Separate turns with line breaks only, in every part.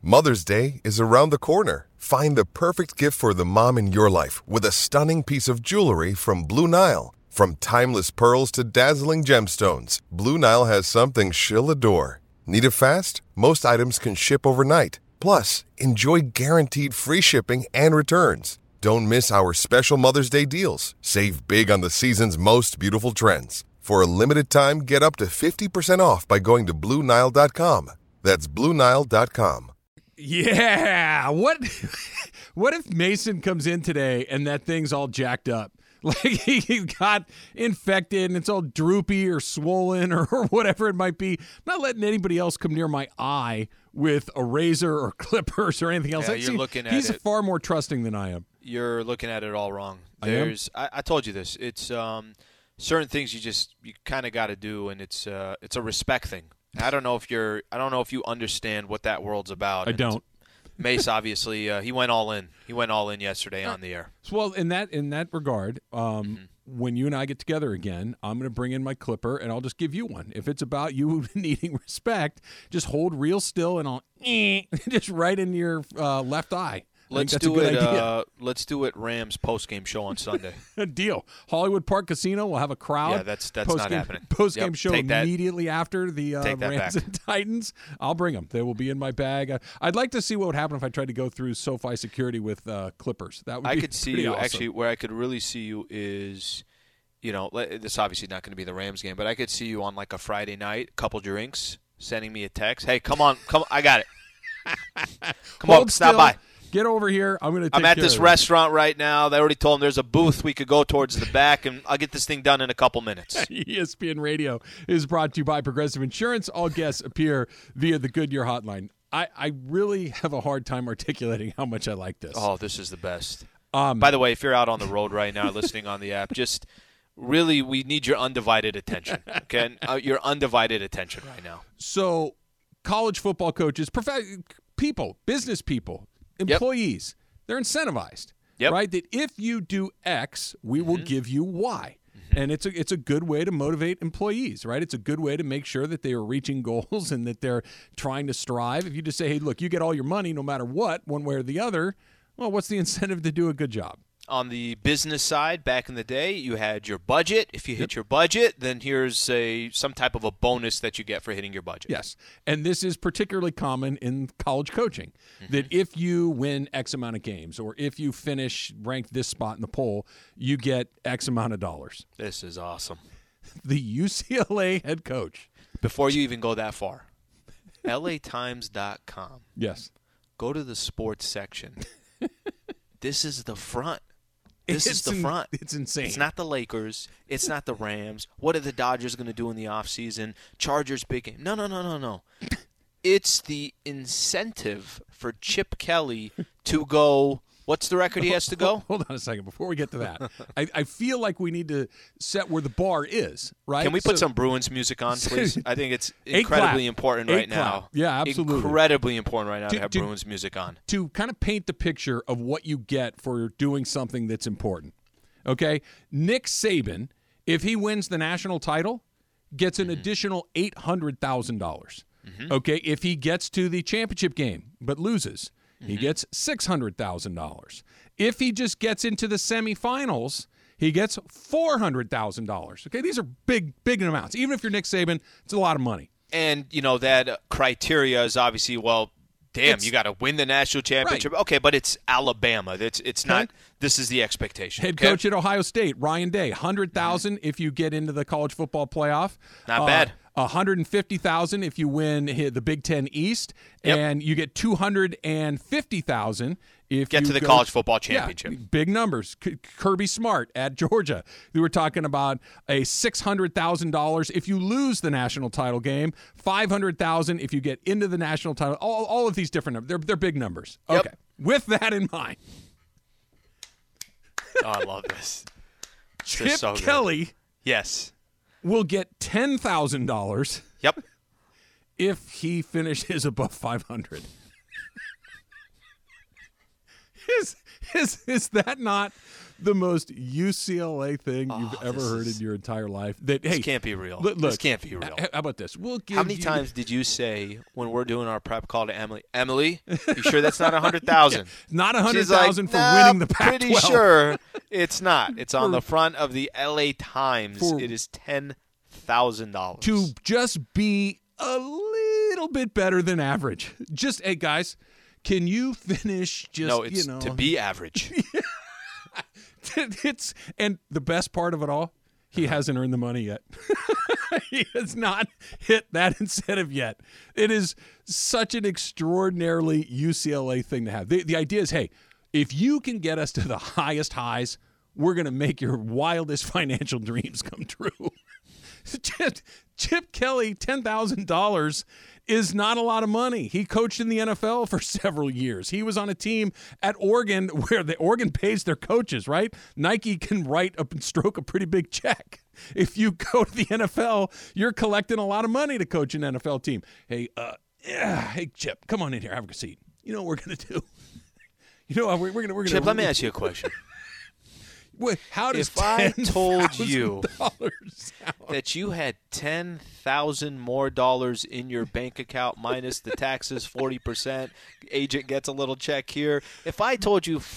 Mother's Day is around the corner. Find the perfect gift for the mom in your life with a stunning piece of jewelry from Blue Nile. From timeless pearls to dazzling gemstones, Blue Nile has something she'll adore. Need it fast? Most items can ship overnight. Plus, enjoy guaranteed free shipping and returns. Don't miss our special Mother's Day deals. Save big on the season's most beautiful trends. For a limited time, get up to 50% off by going to BlueNile.com. That's BlueNile.com.
Yeah. What if Mason comes in today and that thing's all jacked up? Like he got infected and it's all droopy or swollen or whatever it might be. I'm not letting anybody else come near my eye with a razor or clippers or anything else.
Yeah,
he's far more trusting than I am.
You're looking at it all wrong. I told you this. It's certain things you kind of got to do, and it's a respect thing. I don't know if you understand what that world's about.
I don't.
Mace, obviously, he went all in. He went all in yesterday on the air.
Well, in that regard, when you and I get together again, I'm going to bring in my clipper, and I'll just give you one. If it's about you needing respect, just hold real still, and I'll just right in your left eye.
Let's do it Rams postgame show on Sunday.
Deal. Hollywood Park Casino will have a crowd.
Yeah, that's not happening.
Postgame show immediately after the Rams and Titans. I'll bring them. They will be in my bag. I'd like to see what would happen if I tried to go through SoFi security with clippers. That would be
could see you
awesome.
Actually, where I could really see you is, this is obviously not going to be the Rams game, but I could see you on like a Friday night, a couple drinks, sending me a text. Hey, come on, I got it. Come on, stop by.
Get over here. I'm
at this restaurant right now. They already told him there's a booth. We could go towards the back, and I'll get this thing done in a couple minutes.
ESPN Radio is brought to you by Progressive Insurance. All guests appear via the Goodyear hotline. I really have a hard time articulating how much I like this.
Oh, this is the best. By the way, if you're out on the road right now listening on the app, just really we need your undivided attention, okay? Your undivided attention right now.
So college football coaches, people, business people, employees, they're incentivized, right? That if you do X, we will give you Y. And it's a good way to motivate employees, right? It's a good way to make sure that they are reaching goals and that they're trying to strive. If you just say, hey, look, you get all your money no matter what, one way or the other, well, what's the incentive to do a good job?
On the business side, back in the day, you had your budget. If you hit your budget, then here's some type of a bonus that you get for hitting your budget.
Yes, and this is particularly common in college coaching, that if you win X amount of games or if you finish ranked this spot in the poll, you get X amount of dollars.
This is awesome.
The UCLA head coach.
Before you even go that far, LATimes.com.
Yes.
Go to the sports section. This is the front. This is the front.
It's insane.
It's not the Lakers. It's not the Rams. What are the Dodgers going to do in the offseason? Chargers big game. No. It's the incentive for Chip Kelly to go. What's the record he has to go?
Hold on a second. Before we get to that, I feel like we need to set where the bar is, right?
Can we put some Bruins music on, please? I think it's incredibly important right now.
Yeah, absolutely.
Incredibly important right now to have Bruins music on.
To kind of paint the picture of what you get for doing something that's important. Okay? Nick Saban, if he wins the national title, gets an additional $800,000. Okay? If he gets to the championship game but loses, he gets $600,000. If he just gets into the semifinals, he gets $400,000. Okay, these are big amounts. Even if you're Nick Saban, it's a lot of money.
And, that criteria is obviously, you got to win the national championship. Right. Okay, but it's Alabama. It's not – this is the expectation.
Head coach at Ohio State, Ryan Day, $100,000 if you get into the college football playoff.
Not bad.
$150,000 if you win the Big Ten East, and you get $250,000 if
you get to the college football championship.
Yeah, big numbers. Kirby Smart at Georgia. We were talking about a $600,000 if you lose the national title game, $500,000 if you get into the national title. All of these different numbers. They're big numbers. Okay. With that in mind,
I love this.
Chip Kelly.
Yes.
Will get $10,000.
Yep.
If he finishes above 500. Is that not the most UCLA thing you've ever heard in your entire life?
This can't be real.
Look,
this can't be real.
How about this?
How many times did you say when we're doing our prep call to Emily, Emily, you sure that's not 100,000?
Not 100,000 for winning the Pac-12.
Pretty sure it's not. It's on the front of the LA Times. It is $10,000.
To just be a little bit better than average. Just, hey, guys, can you finish just,
No, it's to be average.
And the best part of it all, he hasn't earned the money yet. He has not hit that incentive yet. It is such an extraordinarily UCLA thing to have. The idea is, hey, if you can get us to the highest highs, we're going to make your wildest financial dreams come true. Chip Kelly, $10,000 is not a lot of money. He coached in the NFL for several years. He was on a team at Oregon where the Oregon pays their coaches, right? Nike can write up and stroke a pretty big check. If you go to the NFL, you're collecting a lot of money to coach an NFL team. Hey, hey, Chip, come on in here. Have a seat. You know what we're going to do? You know what we're going to
Chip, let me ask you a question.
How does
if I told you
sound?
that you had $10,000 more in your bank account minus the taxes, 40%, agent gets a little check here. If I told you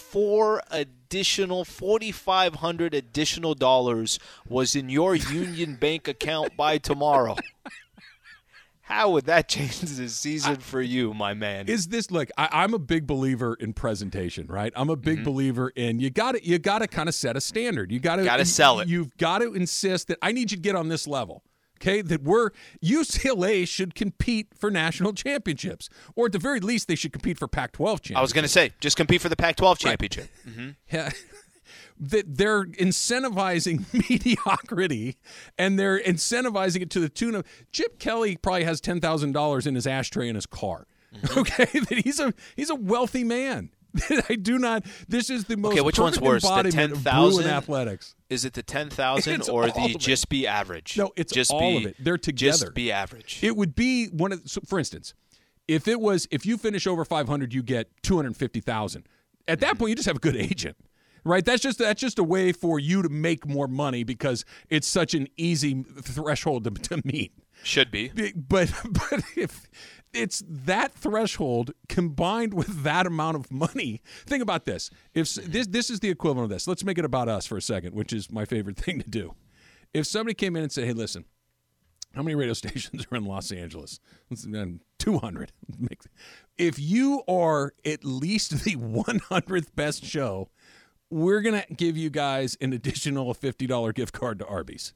$4,500 additional dollars was in your Union Bank account by tomorrow, how would that change the season for you, my man?
Is this look? I'm a big believer in presentation, right? I'm a big believer in you got to kind of set a standard. You got to
sell it.
You've got to insist that I need you to get on this level. Okay, that UCLA should compete for national championships, or at the very least, they should compete for Pac-12 championships.
I was going to say, just compete for the Pac-12 championship.
Right. Mm-hmm. Yeah. That they're incentivizing mediocrity, and they're incentivizing it to the tune of Chip Kelly probably has $10,000 in his ashtray in his car. Mm-hmm. Okay, that he's a wealthy man. I do not. This is the most.
Okay, which one's worse, the 10,000
athletics?
Is it the 10,000 or the just be average?
No, it's just all of it. They're together.
Just be average.
It would be one of. So for instance, if you finish over 500, you get $250,000. At that point, you just have a good agent. Right, that's just a way for you to make more money because it's such an easy threshold to meet.
Should be,
but if it's that threshold combined with that amount of money, think about this. If this is the equivalent of this, let's make it about us for a second, which is my favorite thing to do. If somebody came in and said, "Hey, listen, how many radio stations are in Los Angeles? 200. If you are at least the 100th best show, we're going to give you guys an additional $50 gift card to Arby's."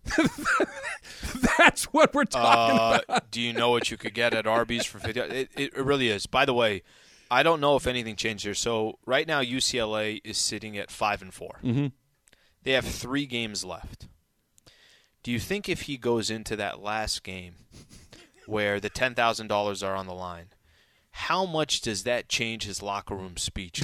That's what we're talking about.
Do you know what you could get at Arby's for $50? It really is. By the way, I don't know if anything changed here. So right now UCLA is sitting at 5-4.
Mm-hmm.
They have 3 games left. Do you think if he goes into that last game where the $10,000 are on the line, how much does that change his locker room speech?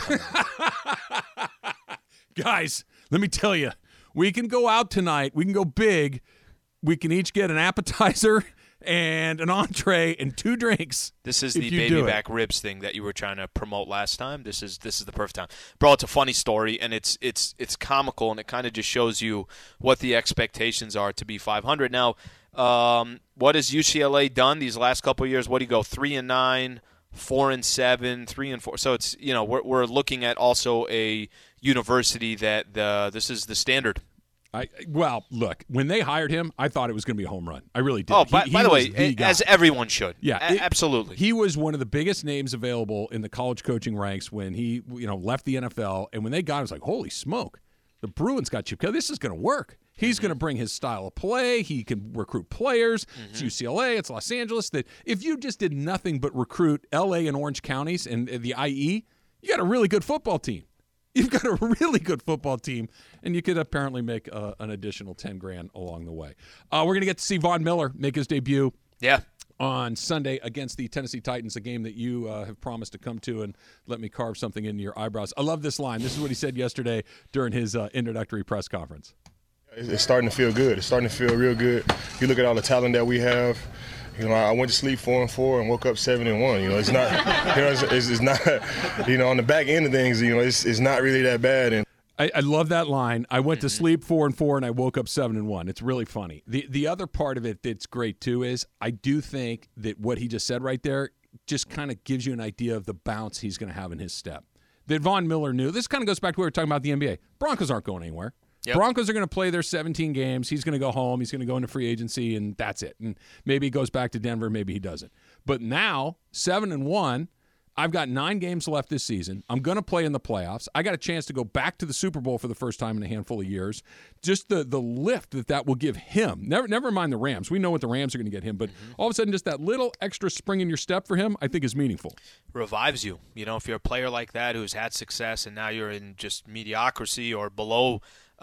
Guys, let me tell you, we can go out tonight. We can go big. We can each get an appetizer and an entree and 2 drinks.
This is the baby back ribs thing that you were trying to promote last time. This is the perfect time. Bro, it's a funny story, and it's comical, and it kind of just shows you what the expectations are to be 500. Now, what has UCLA done these last couple of years? What do you go, 3-9, 4-7, 3-4? So it's, we're looking at also a university that this is the standard.
Well, look, when they hired him, I thought it was going to be a home run. I really did.
Oh, by the way, as everyone should.
Yeah,
absolutely.
He was one of the biggest names available in the college coaching ranks when he, left the NFL. And when they got him, it was like, holy smoke, the Bruins got Chip Kelly. This is going to work. He's going to bring his style of play. He can recruit players. Mm-hmm. It's UCLA. It's Los Angeles. That if you just did nothing but recruit L.A. and Orange counties and the IE, you got a really good football team. You've got a really good football team, and you could apparently make an additional $10,000 along the way. We're going to get to see Von Miller make his debut.
Yeah.
On Sunday against the Tennessee Titans, a game that you have promised to come to and let me carve something into your eyebrows. I love this line. This is what he said yesterday during his introductory press conference.
It's starting to feel good. It's starting to feel real good. You look at all the talent that we have. I went to sleep 4-4 and woke up 7-1. It's not, it's not, on the back end of things, it's not really that bad. And
I love that line. I went to sleep 4-4 and I woke up 7-1. It's really funny. The other part of it that's great too is I do think that what he just said right there just kind of gives you an idea of the bounce he's going to have in his step. That Von Miller knew. This kind of goes back to what we were talking about the NBA. Broncos aren't going anywhere. Yep. Broncos are going to play their 17 games. He's going to go home. He's going to go into free agency, and that's it. And maybe he goes back to Denver. Maybe he doesn't. But now, 7-1, I've got 9 games left this season. I'm going to play in the playoffs. I got a chance to go back to the Super Bowl for the first time in a handful of years. Just the lift that will give him. Never mind the Rams. We know what the Rams are going to get him. But all of a sudden, just that little extra spring in your step for him, I think is meaningful.
Revives you. If you're a player like that who's had success and now you're in just mediocrity or below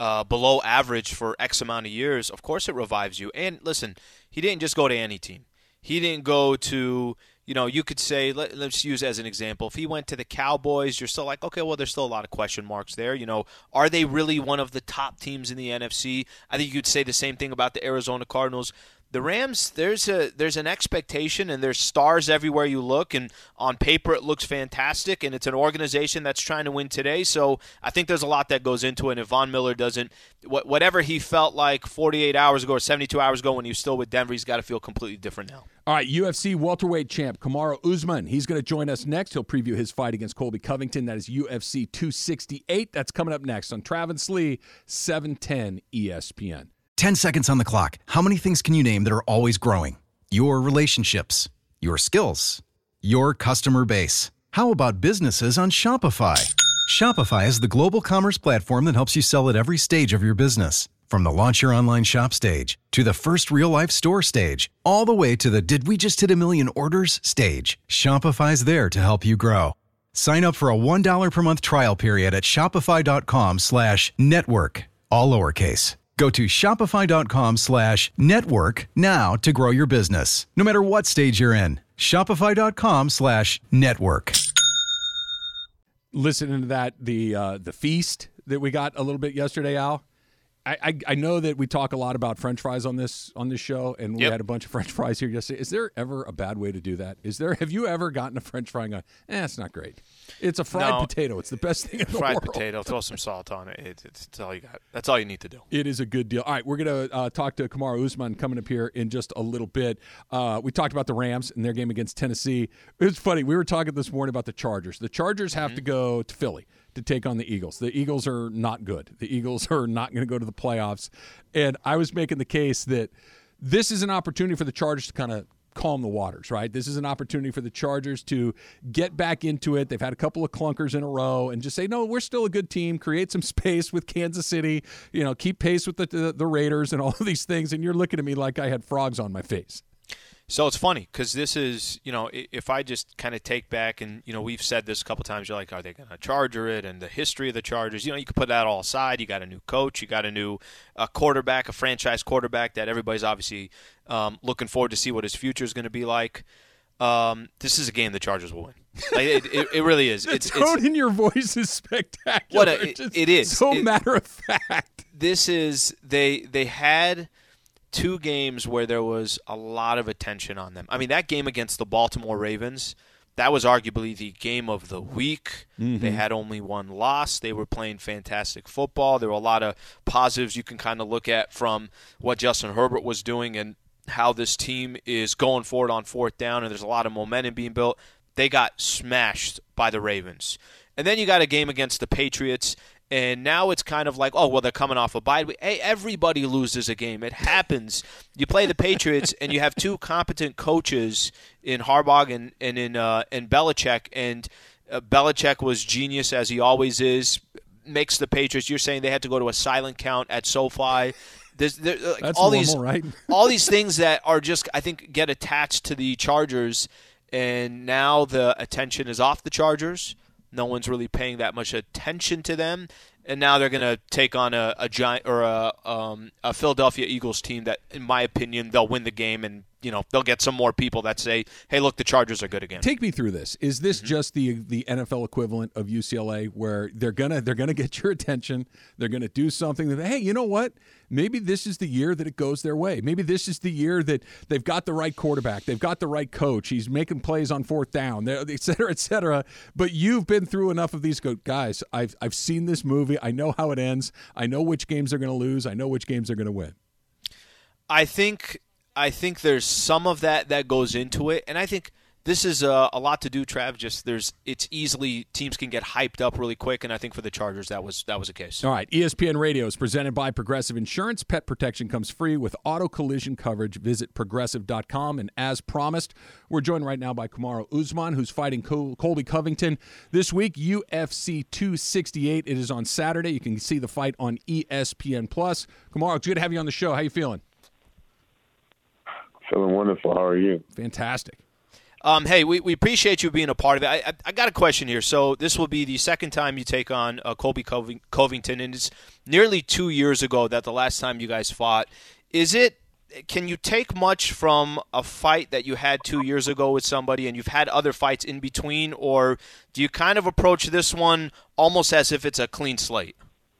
average for X amount of years, of course it revives you. And listen, he didn't just go to any team. He didn't go to, you could say, let's use as an example, if he went to the Cowboys, you're still like, okay, well, there's still a lot of question marks there. Are they really one of the top teams in the NFC? I think you could say the same thing about the Arizona Cardinals. The Rams, there's an expectation, and there's stars everywhere you look, and on paper it looks fantastic, and it's an organization that's trying to win today. So I think there's a lot that goes into it. And if Von Miller doesn't, whatever he felt like 48 hours ago or 72 hours ago when he was still with Denver, he's got to feel completely different now.
All right, UFC welterweight champ Kamaru Usman. He's going to join us next. He'll preview his fight against Colby Covington. That is UFC 268. That's coming up next on Travis Lee, 710 ESPN.
10 seconds on the clock. How many things can you name that are always growing? Your relationships, your skills, your customer base. How about businesses on Shopify? Shopify is the global commerce platform that helps you sell at every stage of your business. From the launch your online shop stage to the first real-life store stage, all the way to the did we just hit a million orders stage. Shopify's there to help you grow. Sign up for a $1 per month trial period at shopify.com/network, all lowercase. Go to shopify.com/network now to grow your business, no matter what stage you're in. Shopify.com/network.
Listening to that, the feast that we got a little bit yesterday, Al. I know that we talk a lot about French fries on this show, and we had a bunch of French fries here yesterday. Is there ever a bad way to do that? Have you ever gotten a French fry and gone, it's not great? It's a fried potato. It's the best thing in the world.
Fried potato. Throw some salt on it. It's all you got. That's all you need to do.
It is a good deal. All right, we're going to talk to Kamaru Usman coming up here in just a little bit. We talked about the Rams and their game against Tennessee. It was funny. We were talking this morning about the Chargers. The Chargers have to go to Philly to take on the Eagles. The Eagles are not good. The Eagles are not going to go to the playoffs. And I was making the case that this is an opportunity for the Chargers to kind of calm the waters, right? This is an opportunity for the Chargers to get back into it. They've had a couple of clunkers in a row and just say, no, we're still a good team. Create some space with Kansas City, keep pace with the Raiders and all of these things. And you're looking at me like I had frogs on my face.
So it's funny because this is, if I just kind of take back and, we've said this a couple times, you're like, are they going to Charger it? And the history of the Chargers, you could put that all aside. You got a new coach. You got a new quarterback, a franchise quarterback that everybody's obviously looking forward to see what his future is going to be like. This is a game the Chargers will win. It really is.
The tone in your voice is spectacular.
It is.
So matter of fact.
This is, they had two games where there was a lot of attention on them. I mean, that game against the Baltimore Ravens, that was arguably the game of the week. Mm-hmm. They had only one loss. They were playing fantastic football. There were a lot of positives you can kind of look at from what Justin Herbert was doing and how this team is going forward on fourth down, and there's a lot of momentum being built. They got smashed by the Ravens. And then you got a game against the Patriots, and now it's kind of like, oh, well, they're coming off a bye. Hey, everybody loses a game. It happens. You play the Patriots, and you have two competent coaches in Harbaugh and in Belichick. And Belichick was genius, as he always is, makes the Patriots. You're saying they had to go to a silent count at SoFi. That's all
normal, right?
all these things that are just, I think, get attached to the Chargers, and now the attention is off the Chargers. No one's really paying that much attention to them, and now they're going to take on a giant or a Philadelphia Eagles team that, in my opinion, they'll win the game and they'll get some more people that say, hey, look, the Chargers are good again.
Take me through this. Is this just the NFL equivalent of UCLA, where they're gonna get your attention, they're gonna do something that, hey, you know what? Maybe this is the year that it goes their way. Maybe this is the year that they've got the right quarterback, they've got the right coach, he's making plays on fourth down, et cetera, et cetera. But you've been through enough of these. Guys, I've seen this movie. I know how it ends. I know which games they're going to lose. I know which games they're going to win.
I think there's some of that goes into it, and I think this is a lot to do, Trav. It's easily teams can get hyped up really quick, and I think for the Chargers that was the case.
All right, ESPN Radio is presented by Progressive Insurance. Pet protection comes free with auto collision coverage. Visit progressive.com, and as promised, we're joined right now by Kamaru Usman, who's fighting Colby Covington this week, UFC 268. It is on Saturday. You can see the fight on ESPN Plus. Kamaru, it's good to have you on the show. How you feeling?
Feeling wonderful. How are you?
Fantastic.
Hey, we appreciate you being a part of it. I got a question here. So this will be the second time you take on Colby Covington, and it's nearly 2 years ago that the last time you guys fought. Can you take much from a fight that you had 2 years ago with somebody, and you've had other fights in between, or do you kind of approach this one almost as if it's a clean slate?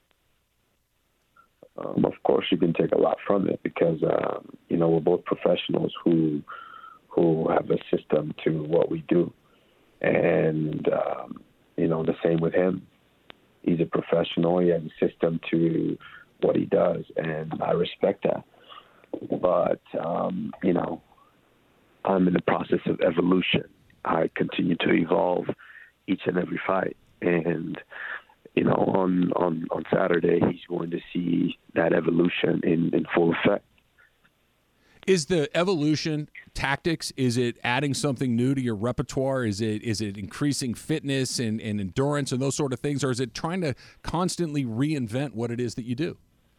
Of course, you can take a lot from it because we're both professionals who have a system to what we do. And, the same with him. He's a professional. He has a system to what he does, and I respect that. But, I'm in the process of evolution. I continue to evolve each and every fight. And, on Saturday, he's going to see that evolution in full effect.
Is the evolution tactics, is it adding something new to your repertoire? Is it increasing fitness and endurance and those sort of things? Or is it trying to constantly reinvent what it is that you do?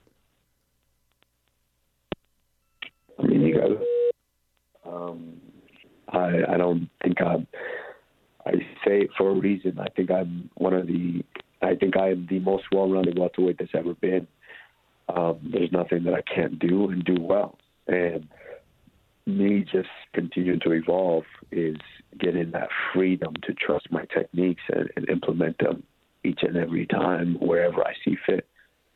I mean, you guys, I don't think I say it for a reason. I think I am the most well-rounded welterweight that's ever been. There's nothing that I can't do and do well. And me just continuing to evolve is getting that freedom to trust my techniques and implement them each and every time wherever I see fit.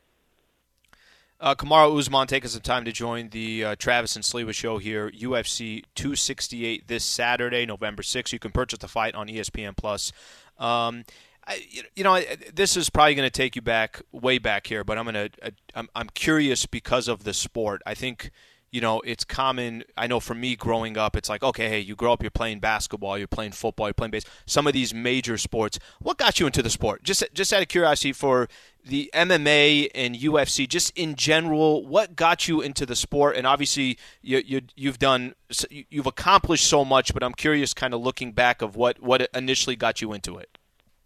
Kamaru Usman taking some time to join the Travis and Sliwa show here, UFC 268 this Saturday, November 6th. You can purchase the fight on ESPN Plus. This is probably going to take you way back here, but I'm curious because of the sport. I think, it's common. I know for me growing up, it's like, okay, hey, you grow up, you're playing basketball, you're playing football, you're playing baseball, some of these major sports. What got you into the sport? Just out of curiosity, for the MMA and UFC, just in general, what got you into the sport? And obviously, you've accomplished so much, but I'm curious, kind of looking back, of what initially got you into it.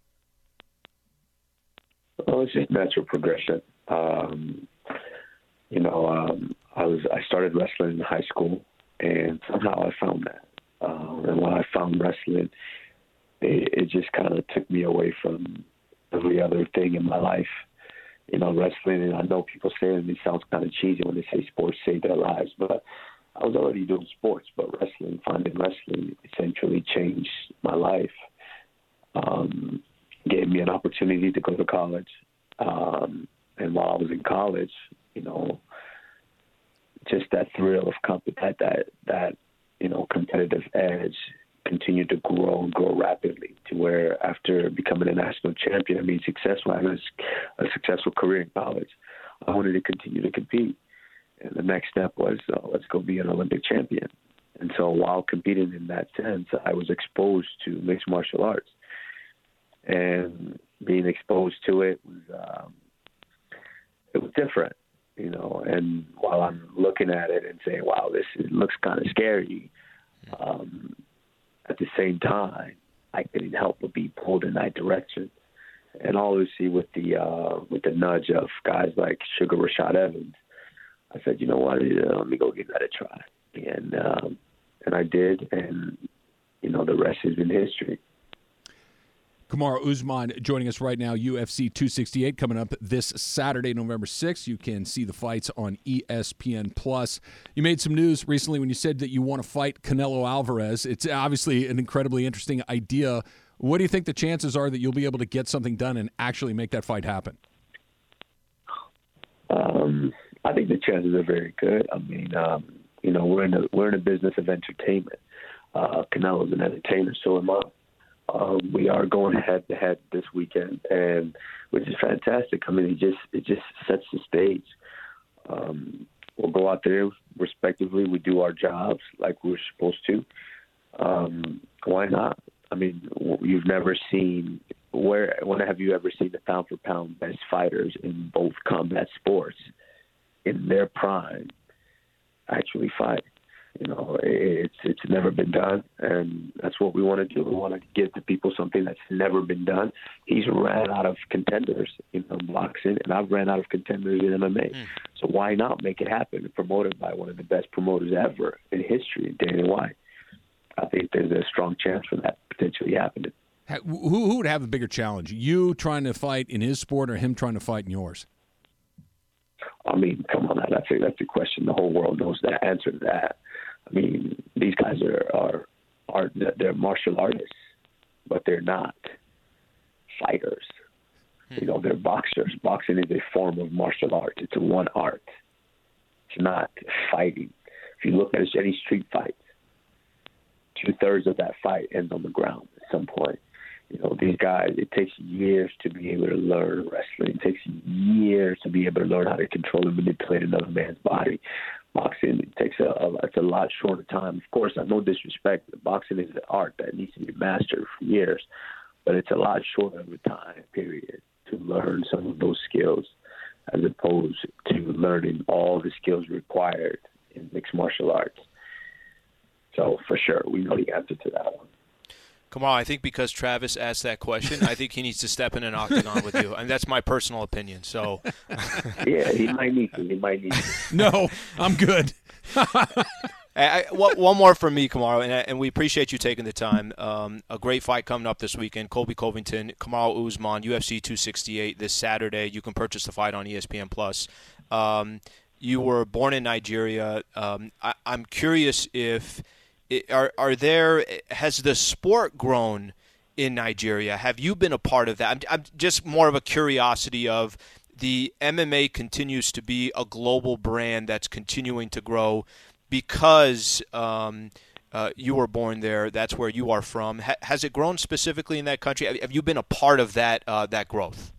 Well, it's just natural progression. I started wrestling in high school, and somehow I found that. And when I found wrestling, it just kind of took me away from every other thing in my life. Wrestling, and I know people say it, and it sounds kind of cheesy when they say sports save their lives, but I was already doing sports, but finding wrestling essentially changed my life. Gave me an opportunity to go to college. And while I was in college, just that thrill of that competitive edge continued to grow and grow rapidly to where after becoming a national champion, having a successful career in college, I wanted to continue to compete. And the next step was, let's go be an Olympic champion. And so while competing in that sense, I was exposed to mixed martial arts. And being exposed to it was different, and while I'm looking at it and saying, wow, it looks kind of scary, at the same time, I couldn't help but be pulled in that direction. And obviously with the nudge of guys like Sugar Rashad Evans, I said, you know what, let me go give that a try. And I did, and, the rest has been history.
Kamaru Usman joining us right now. UFC 268 coming up this Saturday, November 6th. You can see the fights on ESPN+. You made some news recently when you said that you want to fight Canelo Alvarez. It's obviously an incredibly interesting idea. What do you think the chances are that you'll be able to get something done and actually make that fight happen?
I think the chances are very good. I mean, we're in a business of entertainment. Canelo's an entertainer, so am I. We are going head to head this weekend, and which is fantastic. I mean, it just sets the stage. We'll go out there respectively. We do our jobs like we're supposed to. Why not? I mean, you've never seen when have you ever seen the pound for pound best fighters in both combat sports in their prime actually fight? It's never been done, and that's what we want to do. We want to give the people something that's never been done. He's ran out of contenders in boxing, and I've ran out of contenders in MMA. So why not make it happen? Promoted by one of the best promoters ever in history, Dana White. I think there's a strong chance for that potentially happening.
Who would have a bigger challenge? You trying to fight in his sport or him trying to fight in yours?
I mean, come on, that's a question. The whole world knows the answer to that. I mean, these guys they're martial artists, but they're not fighters. They're boxers. Boxing is a form of martial art. It's one art. It's not fighting. If you look at any street fight, 2/3 of that fight ends on the ground at some point. These guys, it takes years to be able to learn wrestling. It takes years to be able to learn how to control and manipulate another man's body. Boxing, it takes it's a lot shorter time. Of course, no disrespect. Boxing is an art that needs to be mastered for years, but it's a lot shorter of a time period to learn some of those skills as opposed to learning all the skills required in mixed martial arts. So, for sure, we know the answer to that one.
Kamaru, I think because Travis asked that question, I think he needs to step in an octagon with you, and that's my personal opinion. So,
yeah, he might need to.
No, I'm good.
One more from me, Kamaru, and we appreciate you taking the time. A great fight coming up this weekend. Colby Covington, Kamaru Usman, UFC 268 this Saturday. You can purchase the fight on ESPN+. You were born in Nigeria. I'm curious if has the sport grown in Nigeria? Have you been a part of that? I'm just more of a curiosity of the MMA continues to be a global brand that's continuing to grow because you were born there. That's where you are from. Has it grown specifically in that country? Have you been a part of that growth?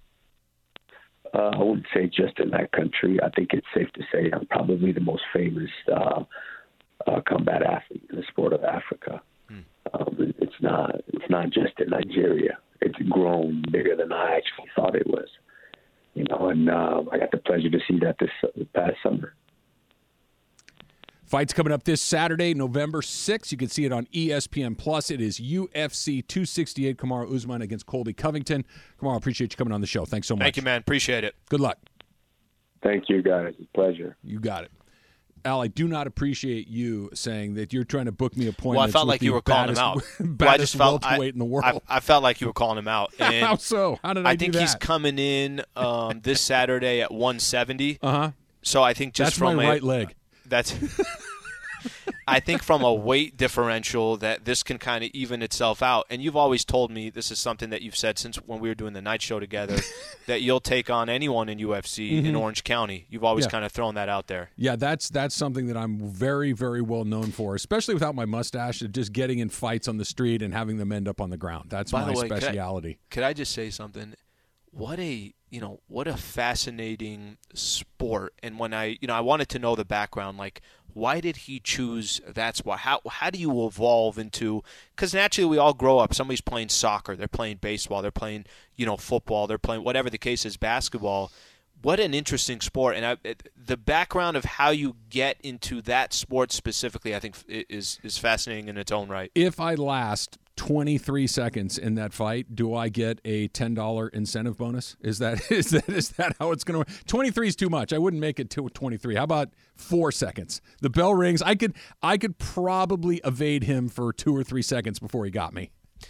I wouldn't say just in that country. I think it's safe to say I'm probably the most famous combat athlete in the sport of Africa. It's not just in Nigeria. It's grown bigger than I actually thought it was. And I got the pleasure to see that this past summer.
Fight's coming up this Saturday, November 6th. You can see it on ESPN+. It is UFC 268, Kamaru Usman against Colby Covington. Kamaru, appreciate you coming on the show. Thanks so much.
Thank you, man. Appreciate it.
Good luck.
Thank you, guys. It's a pleasure.
You got it. Al, I do not appreciate you saying that you're trying to book me appointments.
Well, I felt like you were calling him out.
Baddest welterweight in the world.
I felt like you were calling him out. And
How so? How did I do that?
I think he's coming in this Saturday at 170.
Uh-huh.
So I think just
that's
from
my right leg.
That's. I think from a weight differential that this can kind of even itself out. And you've always told me, this is something that you've said since when we were doing the night show together, that you'll take on anyone in UFC in Orange County. You've always kind of thrown that out there. Yeah,
that's something that I'm very, very well known for, especially without my mustache, just getting in fights on the street and having them end up on the ground. That's my speciality.
Could I just say something? What a fascinating sport. And when I wanted to know the background, like, why did he choose that sport? How do you evolve into, because naturally we all grow up, somebody's playing soccer, they're playing baseball, they're playing, football, they're playing whatever the case is, basketball. What an interesting sport. And the background of how you get into that sport specifically, I think is fascinating in its own right.
If I last 23 seconds in that fight, do I get a $10 incentive bonus? Is that how it's going to work? 23 is too much. I wouldn't make it to 23. How about 4 seconds? The bell rings. I could probably evade him for 2 or 3 seconds before he got me.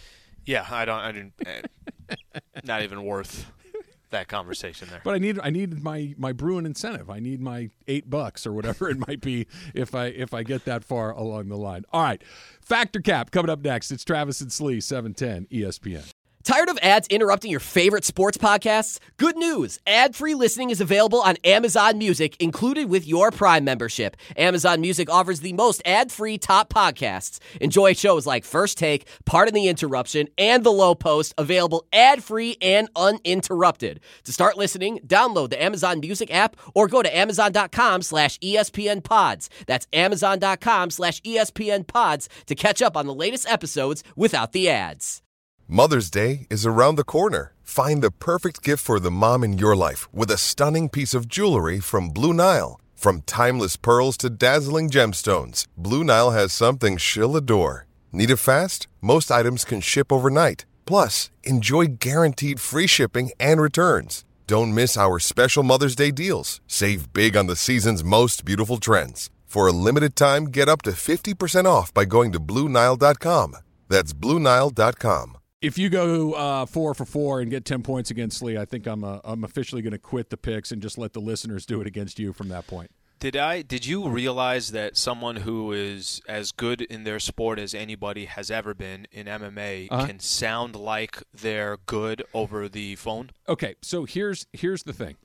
Yeah, I didn't. Not even worth that conversation there.
But I need my Bruin incentive. I need my $8 or whatever it might be if I get that far along the line. All right, Factor Cap coming up next. It's Travis and Slee, 710 ESPN.
Tired of ads interrupting your favorite sports podcasts? Good news! Ad-free listening is available on Amazon Music, included with your Prime membership. Amazon Music offers the most ad-free top podcasts. Enjoy shows like First Take, Pardon the Interruption, and The Low Post, available ad-free and uninterrupted. To start listening, download the Amazon Music app or go to amazon.com/ESPN Pods. That's amazon.com/ESPN Pods to catch up on the latest episodes without the ads.
Mother's Day is around the corner. Find the perfect gift for the mom in your life with a stunning piece of jewelry from Blue Nile. From timeless pearls to dazzling gemstones, Blue Nile has something she'll adore. Need it fast? Most items can ship overnight. Plus, enjoy guaranteed free shipping and returns. Don't miss our special Mother's Day deals. Save big on the season's most beautiful trends. For a limited time, get up to 50% off by going to BlueNile.com. That's BlueNile.com.
If you go 4 for 4 and get 10 points against Lee, I think I'm officially going to quit the picks and just let the listeners do it against you from that point.
Did you realize that someone who is as good in their sport as anybody has ever been in MMA can sound like they're good over the phone?
Okay, so here's the thing.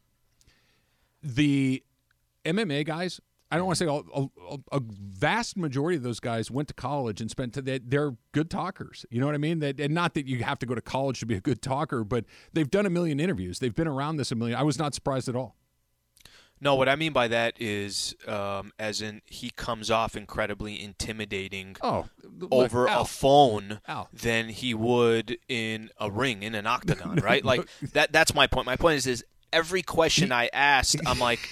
The MMA guys, I don't want to say a vast majority of those guys went to college and they're good talkers. You know what I mean? And not that you have to go to college to be a good talker, but they've done a million interviews. They've been around this a million. I was not surprised at all.
No, what I mean by that is, as in he comes off incredibly intimidating over a phone than he would in a ring, in an octagon, right? Like that's my point. My point is every question I asked, I'm like,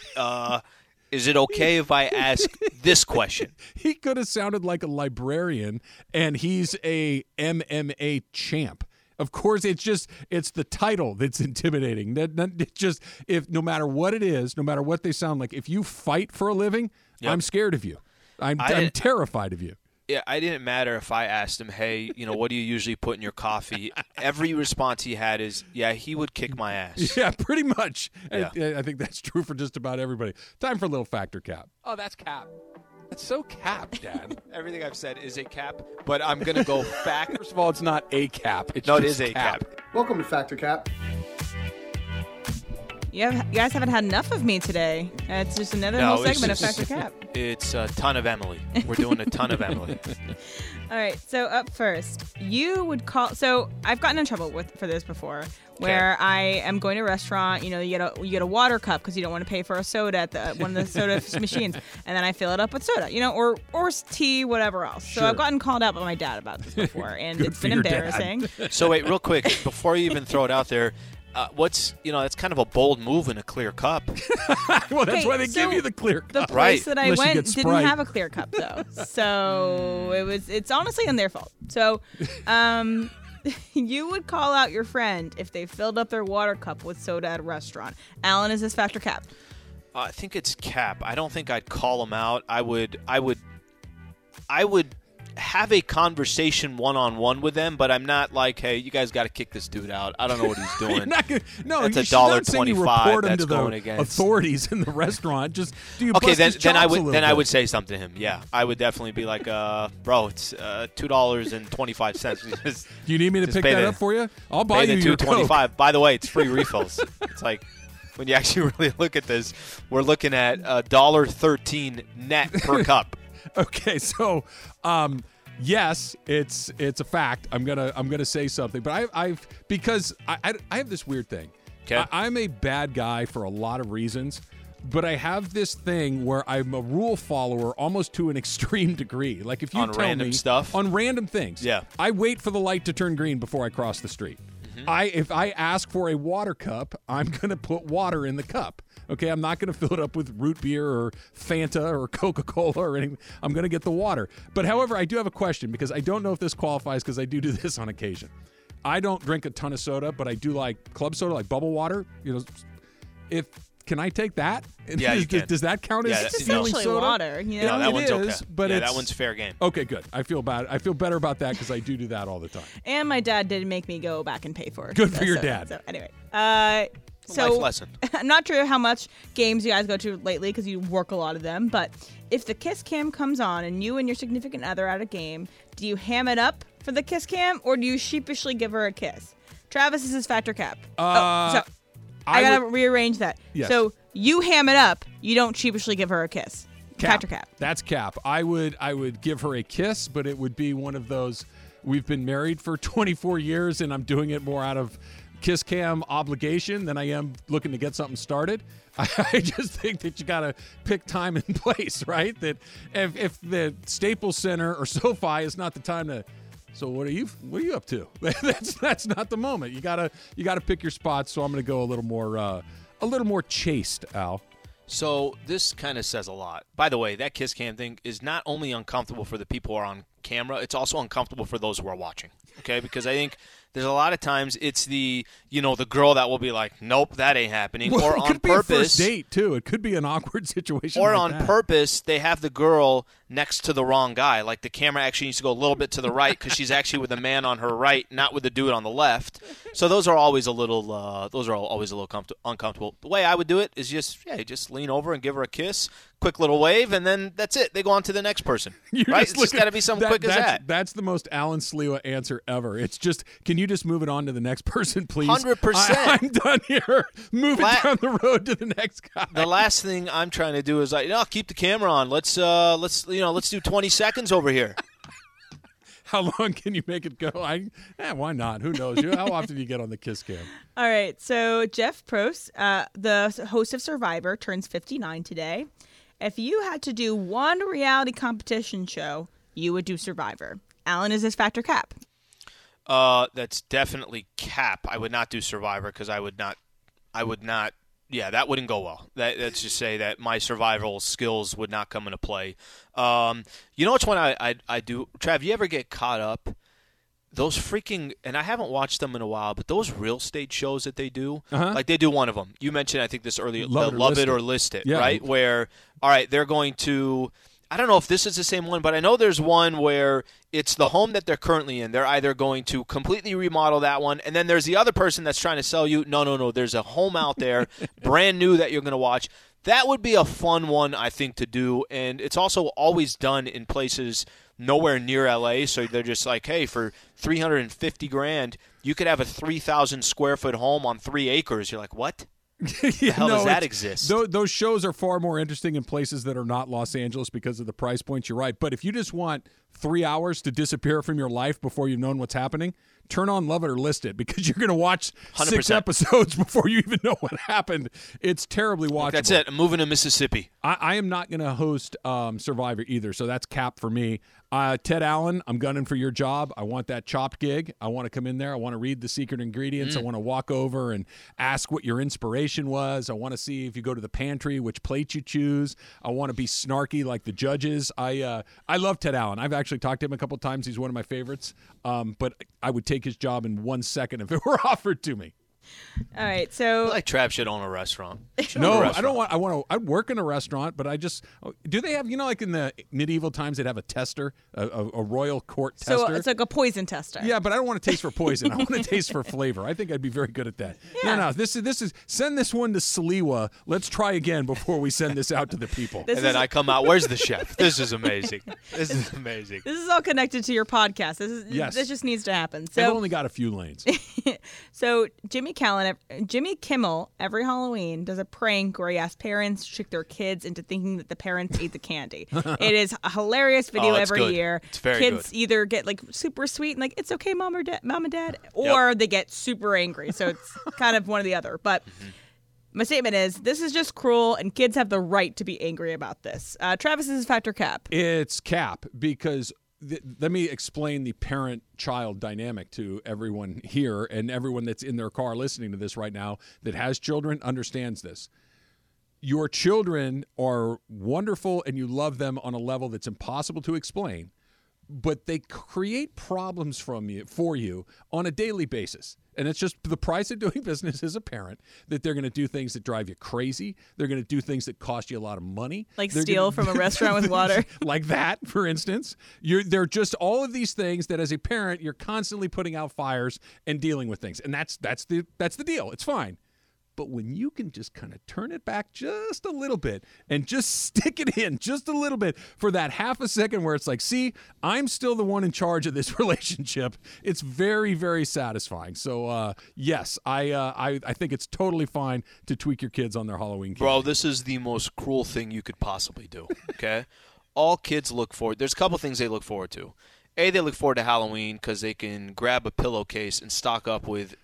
is it okay if I ask this question?
He could have sounded like a librarian, and he's a MMA champ. Of course, it's the title that's intimidating. It's just, if no matter what it is, no matter what they sound like, if you fight for a living, I'm scared of you. I'm terrified of you.
Yeah, I didn't matter if I asked him, hey, what do you usually put in your coffee? Every response he had is, yeah, he would kick my ass.
Yeah, pretty much.
Yeah.
I think that's true for just about everybody. Time for a little Factor Cap.
Oh, that's cap.
That's so cap, Dad.
Everything I've said is a cap, but I'm going to go fact.
First of all, it's not a cap.
It is a cap.
Welcome to Factor Cap.
You guys haven't had enough of me today. It's just another whole segment of Factor Cap.
It's a ton of Emily. We're doing a ton of Emily.
All right, so up first, you would call. So I've gotten in trouble for this before, where I am going to a restaurant. You get a water cup because you don't want to pay for a soda at one of the soda machines, and then I fill it up with soda, or tea, whatever else. So I've gotten called out by my dad about this before, and it's been embarrassing.
So wait, real quick, before you even throw it out there. That's kind of a bold move in a clear cup.
Well, that's why they give you the clear cup.
The place that I went didn't have a clear cup, though. So it's honestly on their fault. So you would call out your friend if they filled up their water cup with soda at a restaurant. Alan, is this Factor Cap?
I think it's cap. I don't think I'd call him out. I would have a conversation one-on-one with them, but I'm not like, hey, you guys got to kick this dude out. I don't know what he's doing.
No,
that's
$1.25 that's going
against
authorities in the restaurant. Just do you
okay? Then I would say something to him. Yeah, I would definitely be like, bro, it's $2.25.
Do you need me to pick that up for you? I'll buy you your
$2.25. By the way, it's free refills. It's like when you actually really look at this, we're looking at $1.13 net per cup.
Okay, so yes, it's a fact. I'm gonna say something, but because I have this weird thing.
Okay.
I'm a bad guy for a lot of reasons, but I have this thing where I'm a rule follower almost to an extreme degree. Like if you tell
random
me
stuff,
on random things, I wait for the light to turn green before I cross the street. If I ask for a water cup, I'm gonna put water in the cup. Okay, I'm not going to fill it up with root beer or Fanta or Coca-Cola or anything. I'm going to get the water. But however, I do have a question because I don't know if this qualifies because I do this on occasion. I don't drink a ton of soda, but I do like club soda, like bubble water. Can Can I take that?
Yeah, you can.
Does that count
Yeah,
as
It's
stealing
essentially
soda?
water. You know?
No, that
it
one's
is,
okay.
but
yeah,
it's,
that one's fair game.
Okay, good. I feel better about that because I do that all the time.
And my dad did make me go back and pay for it.
Good for your dad.
So anyway,
Life lesson.
I'm not sure how much games you guys go to lately because you work a lot of them, but if the kiss cam comes on and you and your significant other are at a game, do you ham it up for the kiss cam or do you sheepishly give her a kiss? Travis, this is Factor Cap. I gotta rearrange that.
Yes.
So you ham it up, you don't sheepishly give her a kiss. Factor Cap.
That's Cap. I would give her a kiss, but it would be one of those, we've been married for 24 years and I'm doing it more out of kiss cam obligation than I am looking to get something started. I just think that you got to pick time and place, right? That if the Staples Center or SoFi is not the time to. So what are you up to? That's not the moment. You gotta pick your spots. So I'm gonna go a little more chaste, Al.
So this kind of says a lot. By the way, that kiss cam thing is not only uncomfortable for the people who are on camera, it's also uncomfortable for those who are watching. Okay, because I think there's a lot of times it's the girl that will be like, nope, that ain't happening,
Well,
or
it
on
could
purpose.
Be a first date too. It could be an awkward situation.
Or
like
on
that.
purpose, they have the girl next to the wrong guy. Like the camera actually needs to go a little bit to the right because she's actually with the man on her right, not with the dude on the left. So those are always a little uncomfortable. The way I would do it is just lean over and give her a kiss, quick little wave, and then that's it. They go on to the next person. Right? It's just got to be something quick as that.
That's the most Alan Sliwa answer ever. It's just, can you just move it on to the next person, please?
100%.
I'm done here. Move it down the road to the next guy.
The last thing I'm trying to do is keep the camera on. Let's do 20 seconds over here.
How long can you make it go? Why not? Who knows? How often do you get on the kiss cam?
All right. So Jeff Probst, the host of Survivor, turns 59 today. If you had to do one reality competition show, you would do Survivor. Alan, is this Factor Cap?
That's definitely Cap. I would not do Survivor because I would not. Yeah, that wouldn't go well. Let's just say that my survival skills would not come into play. You know which one I do? Trav, you ever get caught up? Those freaking, and I haven't watched them in a while, but those real estate shows that they do, like they do one of them. You mentioned, I think this earlier, Love It or List It, right? Where, all right, they're going to, I don't know if this is the same one, but I know there's one where it's the home that they're currently in. They're either going to completely remodel that one, and then there's the other person that's trying to sell you, no, there's a home out there, brand new that you're going to watch. That would be a fun one, I think, to do, and it's also always done in places nowhere near LA, so they're just like, hey, for $350,000, you could have a 3,000 square foot home on 3 acres. You're like, what? The hell does that exist?
Those shows are far more interesting in places that are not Los Angeles because of the price points. You're right. But if you just want 3 hours to disappear from your life before you've known what's happening, turn on Love It or List It because you're going to watch
100%.
6 episodes before you even know what happened. It's terribly watchable.
That's it. I'm moving to Mississippi.
I am not going to host Survivor either, so that's Cap for me. Ted Allen, I'm gunning for your job. I want that Chopped gig. I want to come in there. I want to read the secret ingredients. I want to walk over and ask what your inspiration was. I want to see if you go to the pantry, which plate you choose. I want to be snarky like the judges. I love Ted Allen. I've actually talked to him a couple times. He's one of my favorites. But I would take his job in 1 second if it were offered to me.
All right,
I
so
feel like Trav should own a restaurant.
I'd work in a restaurant, but do they have, like in the medieval times, they'd have a tester, a royal court tester.
so it's like a poison tester.
Yeah, but I don't want to taste for poison. I want to taste for flavor. I think I'd be very good at that.
Yeah.
No, this is send this one to Sliwa. Let's try again before we send this out to the people.
And then I come out, where's the chef? This is amazing. This is amazing.
This is all connected to your podcast.
Yes.
This just needs to happen.
They've
So
only got a few lanes.
So Jimmy Kimmel every Halloween does a prank where he asks parents to trick their kids into thinking that the parents ate the candy. It is a hilarious video
it's
every
good.
year.
It's very
kids
good.
either get like super sweet and like it's okay, mom and dad, or they get super angry. So it's kind of one or the other. But my statement is this is just cruel, and kids have the right to be angry about this. Travis, is Factor Cap.
It's Cap because let me explain the parent-child dynamic to everyone here and everyone that's in their car listening to this right now that has children understands this. Your children are wonderful and you love them on a level that's impossible to explain, but they create problems for you on a daily basis. And it's just the price of doing business as a parent, that they're going to do things that drive you crazy. They're going to do things that cost you a lot of money.
Like steal from a restaurant with water.
Like that, for instance. They're just all of these things that as a parent, you're constantly putting out fires and dealing with things. And that's the deal. It's fine. But when you can just kind of turn it back just a little bit and just stick it in just a little bit for that half a second where it's like, see, I'm still the one in charge of this relationship. It's very, very satisfying. So, yes, I think it's totally fine to tweak your kids on their Halloween candy.
Bro, this is the most cruel thing you could possibly do, okay? All kids look forward. There's a couple things they look forward to. A, they look forward to Halloween because they can grab a pillowcase and stock up with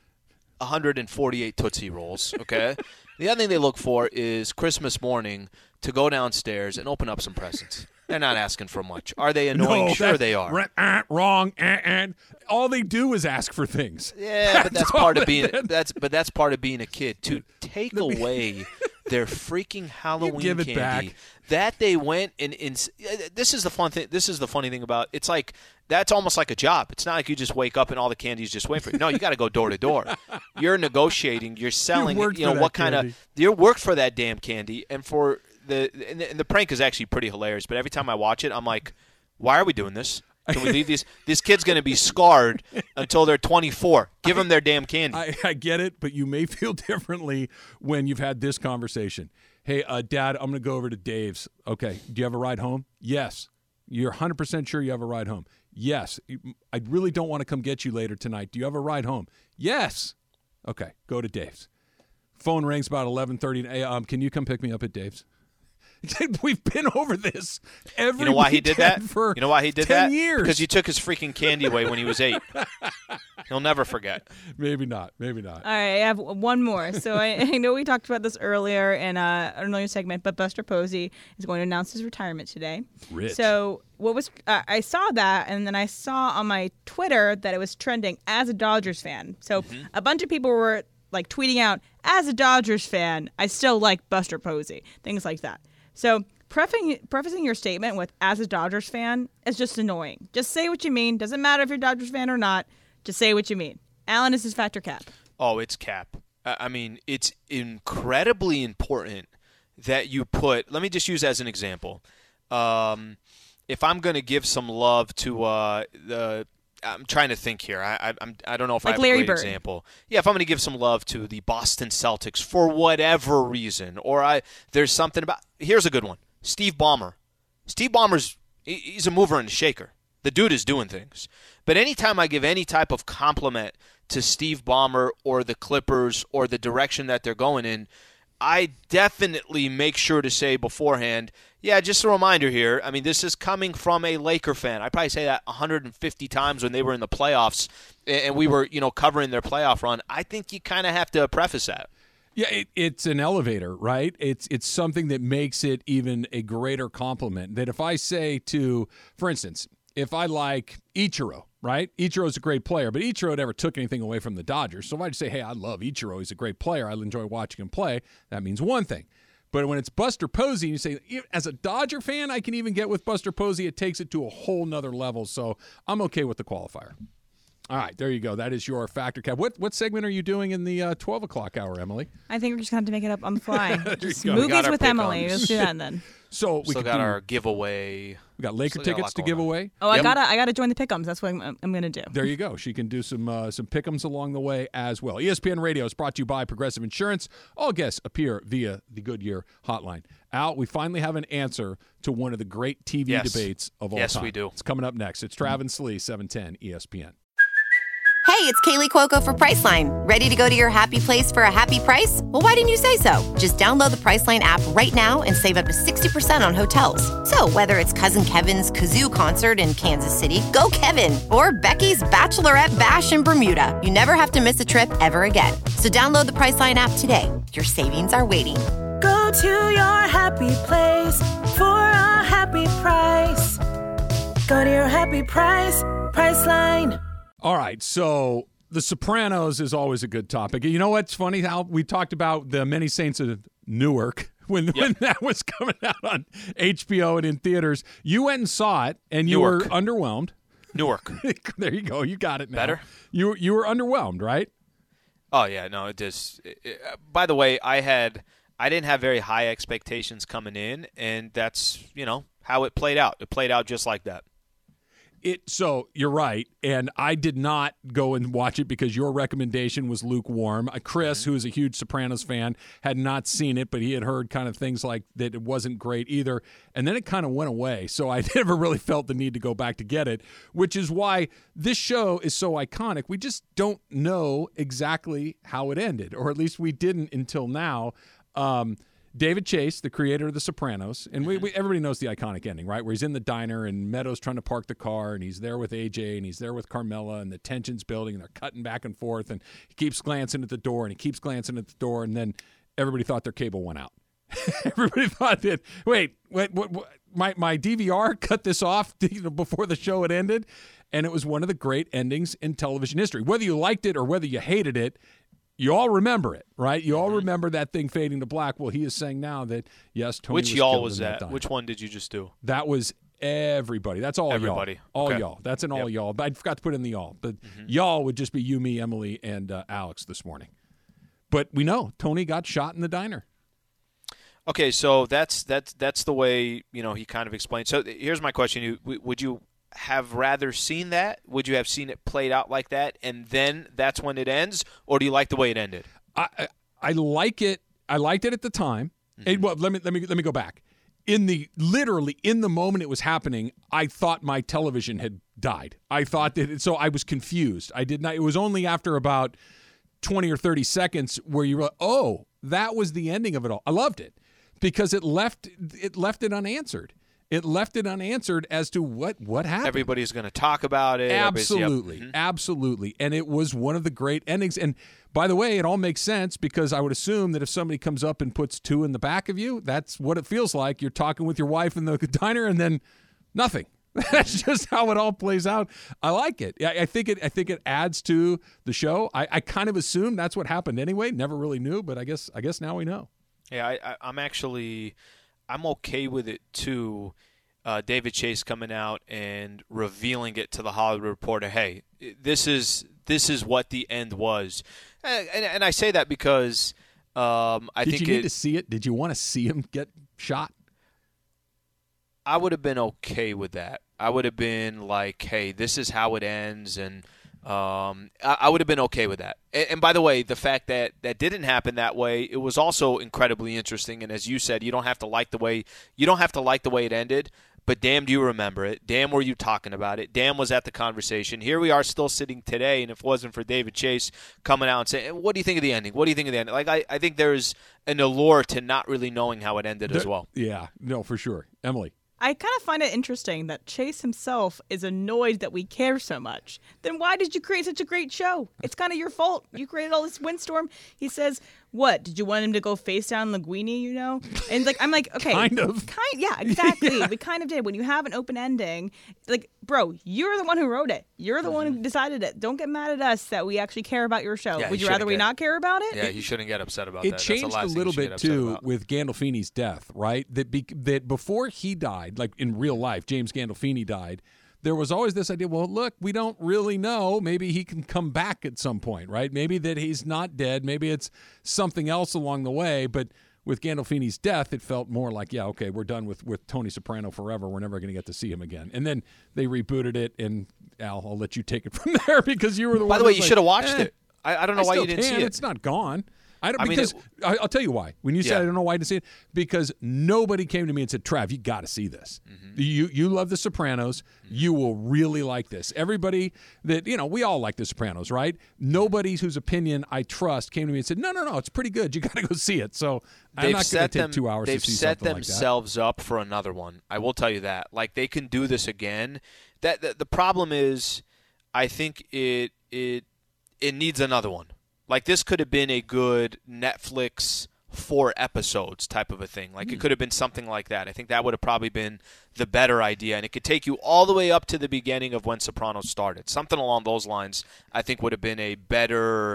148 Tootsie Rolls, okay? The other thing they look for is Christmas morning to go downstairs and open up some presents. They're not asking for much. Are they annoying?
No,
sure they are.
Wrong. All they do is ask for things.
Yeah, but that's part of being that's part of being a kid. To take away their freaking Halloween
give it
candy
back.
that they went and this is the fun thing. This is the funny thing about it's like that's almost like a job. It's not like you just wake up and all the candy's just waiting for you. No, you got to go door to door. You're negotiating. You're selling. What kind of you worked for that damn candy and for the prank is actually pretty hilarious. But every time I watch it, I'm like, why are we doing this? Can we leave these? This kid's going to be scarred until they're 24. Give them their damn candy.
I get it, but you may feel differently when you've had this conversation. Hey, Dad, I'm going to go over to Dave's. Okay, do you have a ride home? Yes. You're 100% sure you have a ride home? Yes. I really don't want to come get you later tonight. Do you have a ride home? Yes. Okay, go to Dave's. Phone rings about 11:30. Hey, can you come pick me up at Dave's? We've been over this every
You know why he did that?
For
you know why he did
10
that?
years.
Because you took his freaking candy away when he was 8. He'll never forget.
Maybe not.
All right, I have one more. So I know we talked about this earlier in an earlier segment, but Buster Posey is going to announce his retirement today.
Rich.
So I saw that, and then I saw on my Twitter that it was trending as a Dodgers fan. So a bunch of people were like tweeting out, as a Dodgers fan, I still like Buster Posey, things like that. So prefacing your statement with "as a Dodgers fan" is just annoying. Just say what you mean. Doesn't matter if you're a Dodgers fan or not. Just say what you mean. Alan, is his factor cap?
Oh, it's cap. I mean, it's incredibly important that you put. Let me just use as an example. If I'm going to give some love to I'm trying to think here. I don't know if I have a great example. Yeah, if I'm going to give some love to the Boston Celtics for whatever reason, or there's something about. Here's a good one. Steve Ballmer. Steve Ballmer's he's a mover and a shaker. The dude is doing things. But anytime I give any type of compliment to Steve Ballmer or the Clippers or the direction that they're going in, I definitely make sure to say beforehand, yeah, just a reminder here. I mean, this is coming from a Laker fan. I probably say that 150 times when they were in the playoffs and we were, covering their playoff run. I think you kind of have to preface that.
Yeah, it's an elevator, right? It's something that makes it even a greater compliment. That if I say to, for instance, if I like Ichiro, right? Ichiro's a great player, but Ichiro never took anything away from the Dodgers. So if I just say, hey, I love Ichiro, he's a great player, I enjoy watching him play, that means one thing. But when it's Buster Posey, and you say, as a Dodger fan, I can even get with Buster Posey, it takes it to a whole nother level. So I'm okay with the qualifier. All right, there you go. That is your factor cap. What segment are you doing in the 12 o'clock hour, Emily?
I think we're just going to have to make it up on the fly. Just movies with Emily. Let's do that then.
So we got our giveaway.
We got Laker tickets to give away.
Oh, yep. I gotta join the pick'ems. That's what I'm gonna do.
There you go. She can do some pick'ems along the way as well. ESPN Radio is brought to you by Progressive Insurance. All guests appear via the Goodyear hotline. Al, we finally have an answer to one of the great TV debates of all time.
Yes, we do.
It's coming up next. It's Travis Lee, 710 ESPN.
Hey, it's Kaylee Cuoco for Priceline. Ready to go to your happy place for a happy price? Well, why didn't you say so? Just download the Priceline app right now and save up to 60% on hotels. So whether it's Cousin Kevin's Kazoo Concert in Kansas City, go Kevin, or Becky's Bachelorette Bash in Bermuda, you never have to miss a trip ever again. So download the Priceline app today. Your savings are waiting.
Go to your happy place for a happy price. Go to your happy price, Priceline.
All right, so The Sopranos is always a good topic. You know what's funny? How we talked about the Many Saints of Newark, when that was coming out on HBO and in theaters. You went and saw it, and you were underwhelmed.
Newark.
There you go. You got it now.
Better?
You were underwhelmed, right?
Oh, yeah. No, it just by the way, I didn't have very high expectations coming in, and that's, how it played out. It played out just like that.
So you're right, and I did not go and watch it because your recommendation was lukewarm. Chris, who is a huge Sopranos fan, had not seen it, but he had heard kind of things like that it wasn't great either, and then it kind of went away, so I never really felt the need to go back to get it, which is why this show is so iconic. We just don't know exactly how it ended, or at least we didn't until now. David Chase, the creator of The Sopranos, and everybody knows the iconic ending, right? Where he's in the diner and Meadows trying to park the car, and he's there with AJ, and he's there with Carmela, and the tension's building, and they're cutting back and forth, and he keeps glancing at the door, and he keeps glancing at the door, and then everybody thought their cable went out. Everybody thought that, wait, what, my DVR cut this off before the show had ended, and it was one of the great endings in television history. Whether you liked it or whether you hated it, you all remember it, right? You all remember that thing fading to black. Well, he is saying now that, yes, Tony
Which
was
y'all
killed
was
in
that?
diner.
Which one did you just do?
That was everybody. That's all
Everybody.
y'all. All
Okay.
y'all. That's an all y'all. But I forgot to put in the y'all. But y'all would just be you, me, Emily, and Alex this morning. But we know Tony got shot in the diner.
Okay, so that's the way, he kind of explained. So here's my question. Would you have rather seen that? Would you have seen it played out like that, and then that's when it ends? Or do you like the way it ended?
I like it. I liked it at the time. And, well, let me go back. Literally in the moment it was happening, I thought my television had died. I thought that, so I was confused. I did not. It was only after about 20 or 30 seconds where you were like, oh, that was the ending of it all. I loved it because it left it unanswered. It left it unanswered as to what happened.
Everybody's going to talk about it.
Absolutely. Absolutely. And it was one of the great endings. And by the way, it all makes sense because I would assume that if somebody comes up and puts two in the back of you, that's what it feels like. You're talking with your wife in the diner and then nothing. That's just how it all plays out. I like it. I think it adds to the show. I kind of assumed that's what happened anyway. Never really knew, but I guess now we know.
Yeah, I'm okay with it too. David Chase coming out and revealing it to the Hollywood Reporter. Hey, this is what the end was, and I say that because I think
did you need to see it? Did you want to see him get shot?
I would have been okay with that. I would have been like, hey, this is how it ends, and I would have been okay with that. And by the way, the fact that didn't happen that way, it was also incredibly interesting. And as you said, you don't have to like the way it ended, but damn, do you remember it? Damn, were you talking about it? Damn, was at the conversation. Here we are still sitting today, and if it wasn't for David Chase coming out and saying, what do you think of the ending? What do you think of the ending? Like, I think there's an allure to not really knowing how it ended as well.
Yeah, no, for sure. Emily.
I kind of find it interesting that Chase himself is annoyed that we care so much. Then why did you create such a great show? It's kind of your fault. You created all this windstorm. He says, what? Did you want him to go face down Linguini, And I'm like, okay.
Kind of.
Yeah, exactly.
Yeah.
We kind of did. When you have an open ending, like, bro, you're the one who wrote it. You're the one who decided it. Don't get mad at us that we actually care about your show.
Yeah,
Would you rather we not care about it?
Yeah, he shouldn't get upset about
It
that.
changed a little bit, too, with Gandolfini's death, right? That before he died, like in real life, James Gandolfini died, there was always this idea, well, look, we don't really know. Maybe he can come back at some point, right? Maybe that he's not dead. Maybe it's something else along the way. But with Gandolfini's death, it felt more like, yeah, okay, we're done with Tony Soprano forever. We're never going to get to see him again. And then they rebooted it, and Al, I'll let you take it from there because you were the one.
By the way, you should have watched it. I don't know why
still
you didn't
can.
see it.
It's not gone. I'll tell you why. When you said
Yeah.
I don't know why I didn't see it, because nobody came to me and said, Trav, you got to see this.
Mm-hmm.
You love The Sopranos. You will really like this. Everybody that, we all like The Sopranos, right? Nobody whose opinion I trust came to me and said, no, it's pretty good. You got to go see it. So I'm not going to take 2 hours to see something like that.
They've set themselves up for another one. I will tell you that. Like, they can do this again. The problem is, I think it needs another one. Like, this could have been a good Netflix 4 episodes type of a thing. Like, it could have been something like that. I think that would have probably been the better idea. And it could take you all the way up to the beginning of when Sopranos started. Something along those lines, I think, would have been a better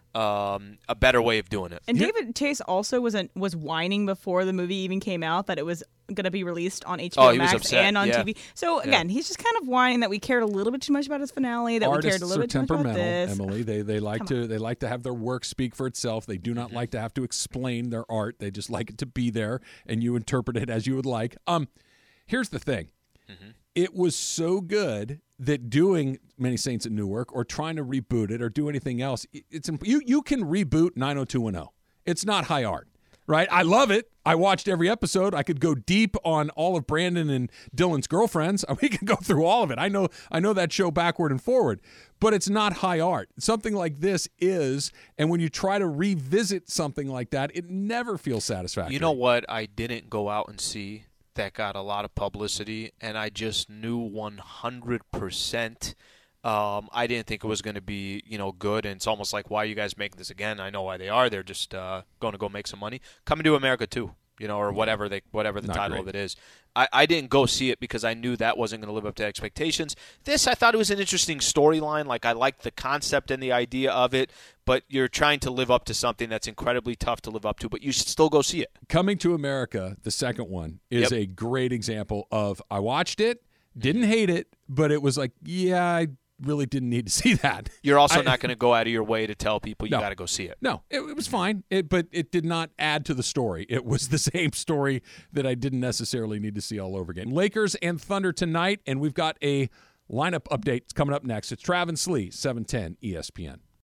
a better way of doing it.
And David Chase also was whining before the movie even came out that it was going to be released on HBO Max and on TV. So again, he's just kind of whining that we cared a little bit too much about his finale, that we cared a little bit too much about this.
Emily, they like to have their work speak for itself. They do not like to have to explain their art. They just like it to be there, and you interpret it as you would like. Here's the thing. It was so good that doing Many Saints at Newark or trying to reboot it or do anything else, you can reboot 90210. It's not high art, right? I love it. I watched every episode. I could go deep on all of Brandon and Dylan's girlfriends. We can go through all of it. I know that show backward and forward, but it's not high art. Something like this is, and when you try to revisit something like that, it never feels satisfactory.
You know what I didn't go out and see that got a lot of publicity, and I just knew 100% I didn't think it was going to be, good. And it's almost like, why are you guys making this again? I know why they are. They're just going to go make some money. Coming to America 2, or whatever the title of it is. I didn't go see it because I knew that wasn't going to live up to expectations. This, I thought it was an interesting storyline. Like, I liked the concept and the idea of it, but you're trying to live up to something that's incredibly tough to live up to, but you should still go see it.
Coming to America, the second one, is a great example of, I watched it, didn't hate it, but it was like, I really didn't need to see that.
You're also not going to go out of your way to tell people you got to go see it.
No, it was fine, but it did not add to the story. It was the same story that I didn't necessarily need to see all over again. Lakers and Thunder tonight, and we've got a lineup update coming up next. It's Travis Lee, 710 ESPN.